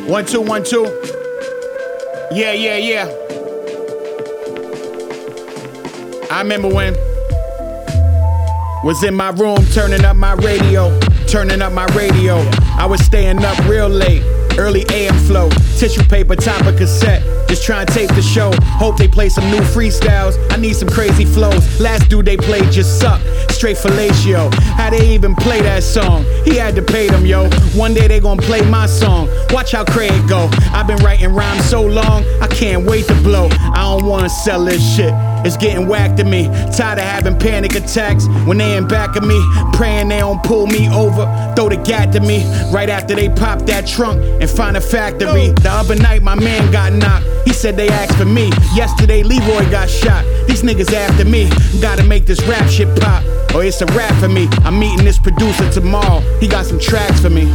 1 2 1 2. Yeah. I remember when was in my room turning up my radio. I was staying up real late, early AM flow, tissue paper, top of cassette, just trying to tape the show. Hope they play some new freestyles, I need some crazy flows. Last dude they played just sucked, straight fellatio. How they even play that song? He had to pay them, yo. One day they gon' play my song, watch how Craig go. I've been writing rhymes so long, I can't wait to blow. I don't wanna sell this shit, it's getting whacked to me. Tired of having panic attacks when they in back of me, praying they don't pull me over, throw the gat to me. Right after they pop that trunk and find a factory. The other night my man got knocked, he said they asked for me. Yesterday Leroy got shot, these niggas after me. Gotta make this rap shit pop, or it's a rap for me. I'm meeting this producer tomorrow, he got some tracks for me.